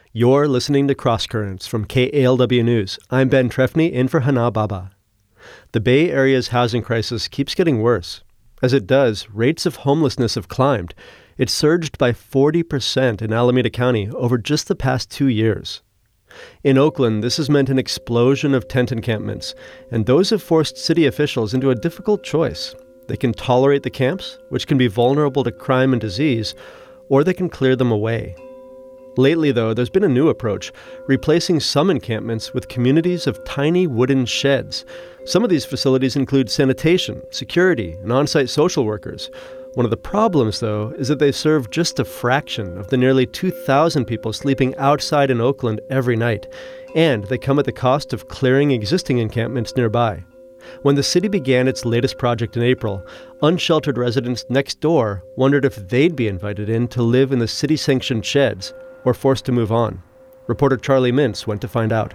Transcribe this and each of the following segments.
You're listening to Cross Currents from KALW News. I'm Ben Trefny, in for Hana Baba. The Bay Area's housing crisis keeps getting worse. As it does, rates of homelessness have climbed. It surged by 40% in Alameda County over just the past 2 years. In Oakland, this has meant an explosion of tent encampments, and those have forced city officials into a difficult choice. They can tolerate the camps, which can be vulnerable to crime and disease, or they can clear them away. Lately, though, there's been a new approach, replacing some encampments with communities of tiny wooden sheds. Some of these facilities include sanitation, security, and on-site social workers. One of the problems, though, is that they serve just a fraction of the nearly 2,000 people sleeping outside in Oakland every night, and they come at the cost of clearing existing encampments nearby. When the city began its latest project in April, unsheltered residents next door wondered if they'd be invited in to live in the city-sanctioned sheds, or forced to move on. Reporter Charlie Mintz went to find out.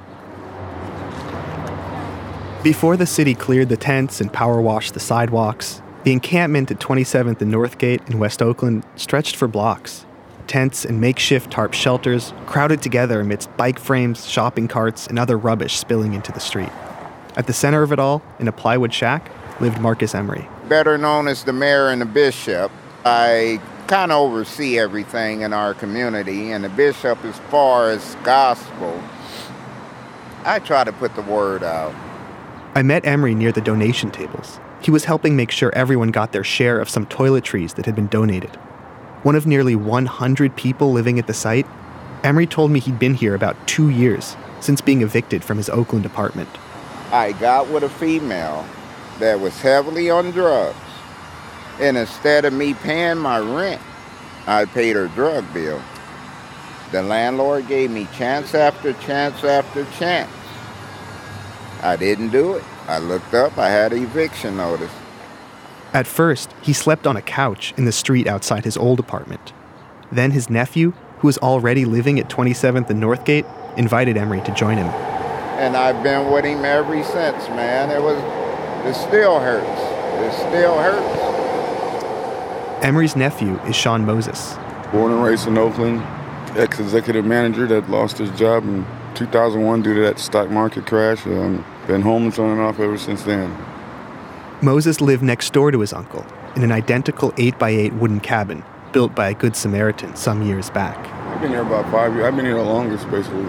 Before the city cleared the tents and power washed the sidewalks, the encampment at 27th and Northgate in West Oakland stretched for blocks. Tents and makeshift tarp shelters crowded together amidst bike frames, shopping carts, and other rubbish spilling into the street. At the center of it all, in a plywood shack, lived Marcus Emery. Better known as the mayor and the bishop, I kind of oversee everything in our community, and the bishop, as far as gospel, I try to put the word out. I met Emery near the donation tables. He was helping make sure everyone got their share of some toiletries that had been donated. One of nearly 100 people living at the site, Emery told me he'd been here about 2 years since being evicted from his Oakland apartment. I got with a female that was heavily on drugs. And instead of me paying my rent, I paid her drug bill. The landlord gave me chance after chance after chance. I didn't do it. I looked up, I had an eviction notice. At first, he slept on a couch in the street outside his old apartment. Then his nephew, who was already living at 27th and Northgate, invited Emery to join him. And I've been with him ever since, man. It still hurts. It still hurts. Emery's nephew is Sean Moses. Born and raised in Oakland, ex-executive manager that lost his job in 2001 due to that stock market crash. Been homeless on and off ever since then. Moses lived next door to his uncle in an identical 8x8 wooden cabin built by a Good Samaritan some years back. I've been here about 5 years. I've been here the longest, basically.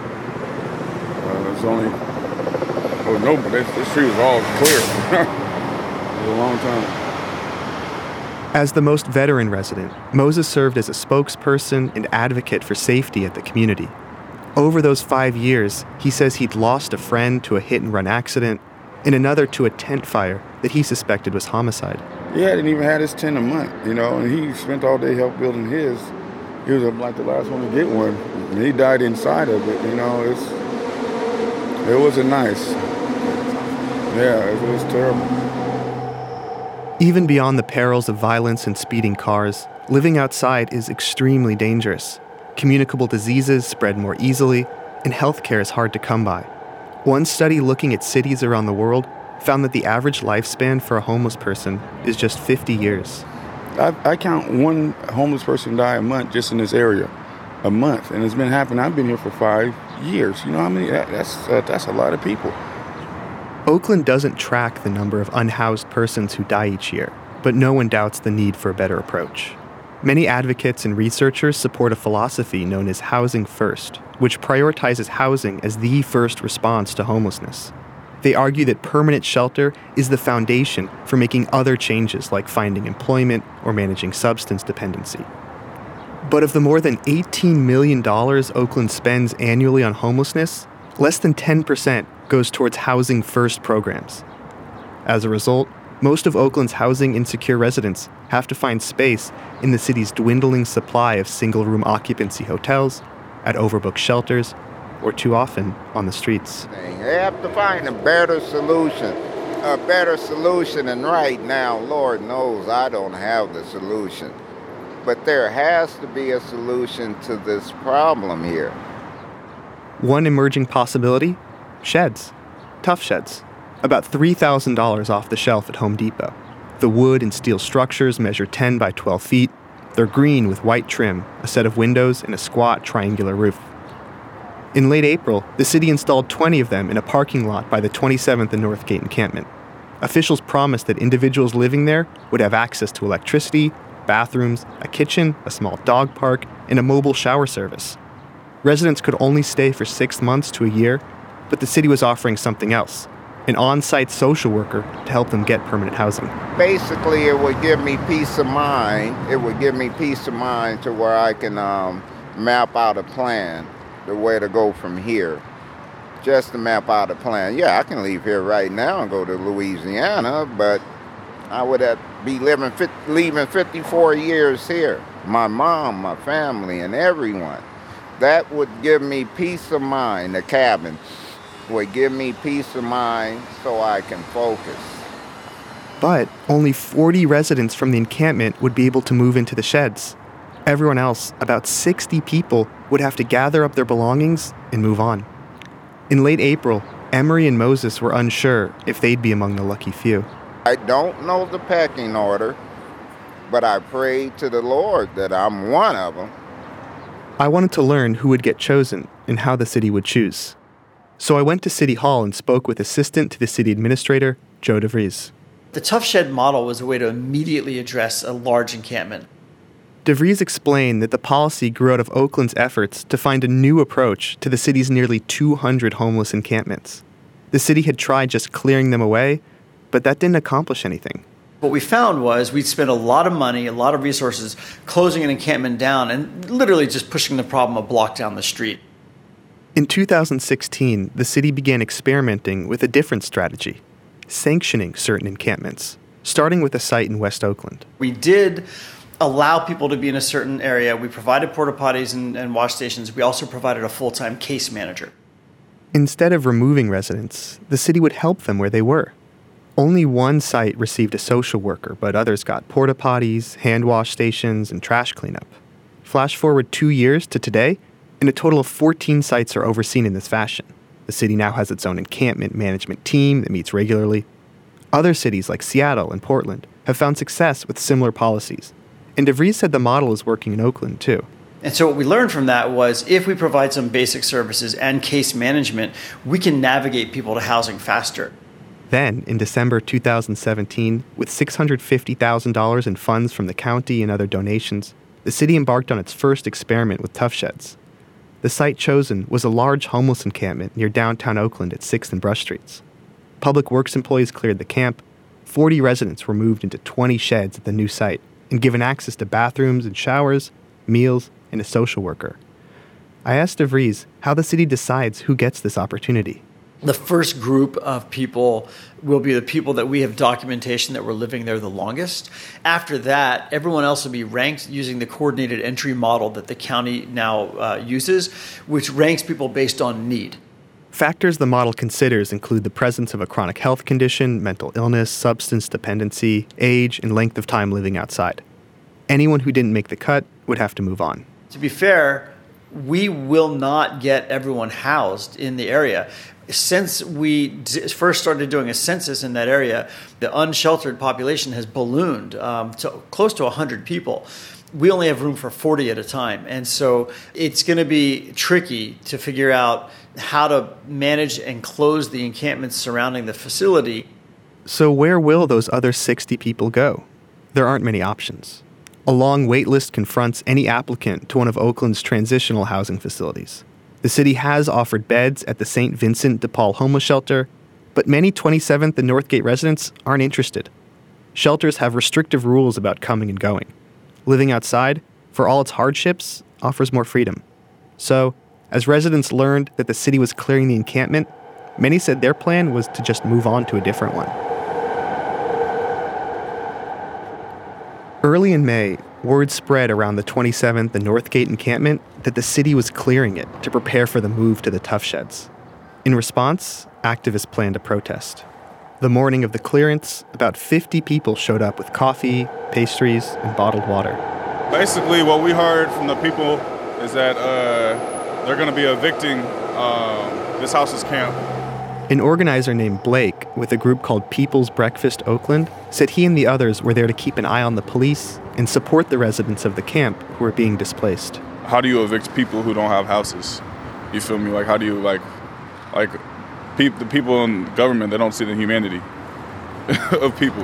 This street was all clear. It was a long time. As the most veteran resident, Moses served as a spokesperson and advocate for safety at the community. Over those 5 years, he says he'd lost a friend to a hit-and-run accident and another to a tent fire that he suspected was homicide. He hadn't even had his tent a month, and he spent all day help building his. He was like the last one to get one, and he died inside of it, It wasn't nice. Yeah, it was terrible. Even beyond the perils of violence and speeding cars, living outside is extremely dangerous. Communicable diseases spread more easily, and healthcare is hard to come by. One study looking at cities around the world found that the average lifespan for a homeless person is just 50 years. I count one homeless person die a month just in this area. A month. And it's been happening. I've been here for 5 years. You know how many? That's a lot of people. Oakland doesn't track the number of unhoused persons who die each year, but no one doubts the need for a better approach. Many advocates and researchers support a philosophy known as Housing First, which prioritizes housing as the first response to homelessness. They argue that permanent shelter is the foundation for making other changes like finding employment or managing substance dependency. But of the more than $18 million Oakland spends annually on homelessness, less than 10% goes towards Housing First programs. As a result, most of Oakland's housing-insecure residents have to find space in the city's dwindling supply of single-room occupancy hotels, at overbooked shelters, or too often on the streets. They have to find a better solution, and right now, Lord knows I don't have the solution. But there has to be a solution to this problem here. One emerging possibility? Sheds. Tough sheds. About $3,000 off the shelf at Home Depot. The wood and steel structures measure 10 by 12 feet, They're green with white trim, a set of windows, and a squat triangular roof. In late April, the city installed 20 of them in a parking lot by the 27th and Northgate encampment. Officials promised that individuals living there would have access to electricity, bathrooms, a kitchen, a small dog park, and a mobile shower service. Residents could only stay for 6 months to a year, but the city was offering something else, an on-site social worker to help them get permanent housing. Basically, it would give me peace of mind. It would give me peace of mind to where I can map out a plan, the way to go from here. Just to map out a plan. Yeah, I can leave here right now and go to Louisiana, but I would have be leaving 54 years here. My mom, my family, and everyone. That would give me peace of mind. The cabins would give me peace of mind so I can focus. But only 40 residents from the encampment would be able to move into the sheds. Everyone else, about 60 people, would have to gather up their belongings and move on. In late April, Emery and Moses were unsure if they'd be among the lucky few. I don't know the pecking order, but I prayed to the Lord that I'm one of them. I wanted to learn who would get chosen and how the city would choose. So I went to City Hall and spoke with Assistant to the City Administrator, Joe DeVries. The Tough Shed model was a way to immediately address a large encampment. DeVries explained that the policy grew out of Oakland's efforts to find a new approach to the city's nearly 200 homeless encampments. The city had tried just clearing them away, but that didn't accomplish anything. What we found was we'd spent a lot of money, a lot of resources, closing an encampment down and literally just pushing the problem a block down the street. In 2016, the city began experimenting with a different strategy, sanctioning certain encampments, starting with a site in West Oakland. We did allow people to be in a certain area. We provided porta potties and wash stations. We also provided a full-time case manager. Instead of removing residents, the city would help them where they were. Only one site received a social worker, but others got porta potties, hand wash stations, and trash cleanup. Flash forward 2 years to today, and a total of 14 sites are overseen in this fashion. The city now has its own encampment management team that meets regularly. Other cities like Seattle and Portland have found success with similar policies. And DeVries said the model is working in Oakland, too. And so what we learned from that was if we provide some basic services and case management, we can navigate people to housing faster. Then, in December 2017, with $650,000 in funds from the county and other donations, the city embarked on its first experiment with Tough Sheds. The site chosen was a large homeless encampment near downtown Oakland at 6th and Brush Streets. Public Works employees cleared the camp. 40 residents were moved into 20 sheds at the new site and given access to bathrooms and showers, meals, and a social worker. I asked DeVries how the city decides who gets this opportunity. The first group of people will be the people that we have documentation that were living there the longest. After that, everyone else will be ranked using the coordinated entry model that the county now uses, which ranks people based on need. Factors the model considers include the presence of a chronic health condition, mental illness, substance dependency, age, and length of time living outside. Anyone who didn't make the cut would have to move on. To be fair, we will not get everyone housed in the area. Since we first started doing a census in that area, the unsheltered population has ballooned to close to 100 people. We only have room for 40 at a time. And so it's going to be tricky to figure out how to manage and close the encampments surrounding the facility. So where will those other 60 people go? There aren't many options. A long wait list confronts any applicant to one of Oakland's transitional housing facilities. The city has offered beds at the St. Vincent de Paul Homeless Shelter, but many 27th and Northgate residents aren't interested. Shelters have restrictive rules about coming and going. Living outside, for all its hardships, offers more freedom. So, as residents learned that the city was clearing the encampment, many said their plan was to just move on to a different one. Early in May, word spread around the 27th and Northgate encampment that the city was clearing it to prepare for the move to the Tough Sheds. In response, activists planned a protest. The morning of the clearance, about 50 people showed up with coffee, pastries, and bottled water. Basically, what we heard from the people is that they're going to be evicting this house's camp. An organizer named Blake with a group called People's Breakfast Oakland said he and the others were there to keep an eye on the police and support the residents of the camp who were being displaced. How do you evict people who don't have houses? You feel me? Like, how do you, the people in government, they don't see the humanity of people.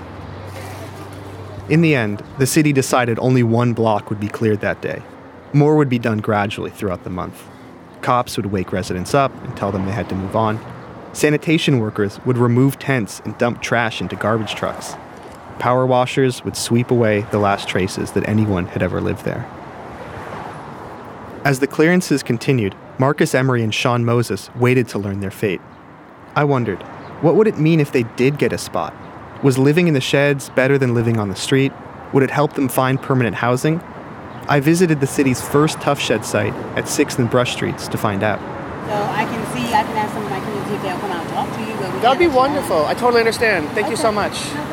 In the end, the city decided only one block would be cleared that day. More would be done gradually throughout the month. Cops would wake residents up and tell them they had to move on. Sanitation workers would remove tents and dump trash into garbage trucks. Power washers would sweep away the last traces that anyone had ever lived there. As the clearances continued, Marcus Emery and Sean Moses waited to learn their fate. I wondered, what would it mean if they did get a spot? Was living in the sheds better than living on the street? Would it help them find permanent housing? I visited the city's first Tough Shed site at 6th and Brush Streets to find out. So I can ask some of my community if they'll come out and talk to you. That'd be wonderful. I totally understand. Thank you so much.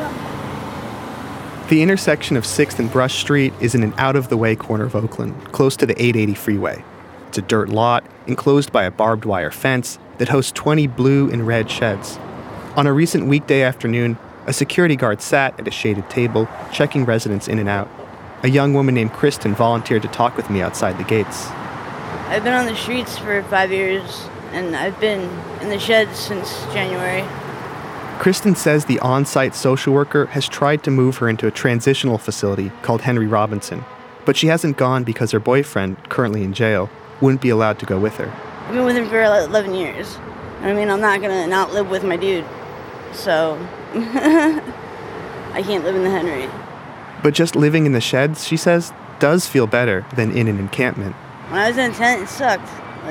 The intersection of 6th and Brush Street is in an out-of-the-way corner of Oakland, close to the 880 freeway. It's a dirt lot, enclosed by a barbed wire fence that hosts 20 blue and red sheds. On a recent weekday afternoon, a security guard sat at a shaded table, checking residents in and out. A young woman named Kristen volunteered to talk with me outside the gates. I've been on the streets for 5 years, and I've been in the sheds since January. Kristen says the on-site social worker has tried to move her into a transitional facility called Henry Robinson, but she hasn't gone because her boyfriend, currently in jail, wouldn't be allowed to go with her. I've been with him for 11 years. I mean, I'm not going to not live with my dude, so I can't live in the Henry. But just living in the sheds, she says, does feel better than in an encampment. When I was in a tent, it sucked.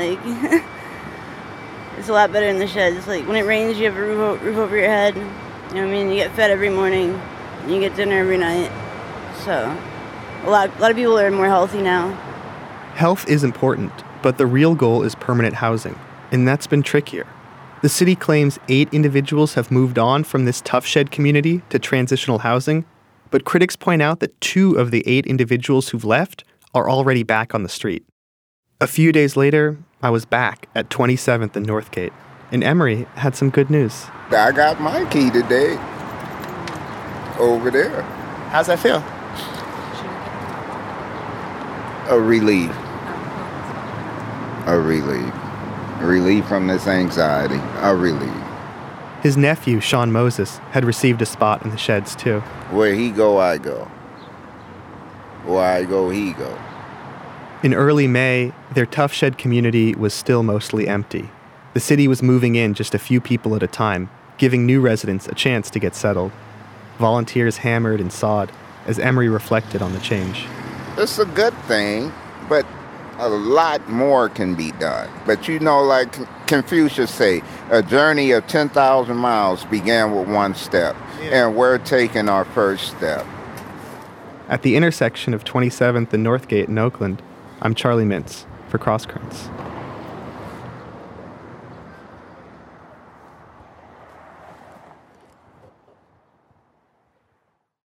It's a lot better in the sheds. Like, when it rains, you have a roof over your head. You know what I mean? You get fed every morning. And you get dinner every night. So, a lot of people are more healthy now. Health is important, but the real goal is permanent housing, and that's been trickier. The city claims 8 individuals have moved on from this Tough Shed community to transitional housing, but critics point out that 2 of the 8 individuals who've left are already back on the street. A few days later, I was back at 27th and Northgate, and Emery had some good news. I got my key today over there. How's that feel? A relief. A relief. Relief from this anxiety. A relief. His nephew, Sean Moses, had received a spot in the sheds too. Where he go, I go. Where I go, he go. In early May, their Tough Shed community was still mostly empty. The city was moving in just a few people at a time, giving new residents a chance to get settled. Volunteers hammered and sawed as Emery reflected on the change. It's a good thing, but a lot more can be done. But you know, like Confucius say, a journey of 10,000 miles began with one step, and we're taking our first step. At the intersection of 27th and Northgate in Oakland, I'm Charlie Mintz for Cross Currents.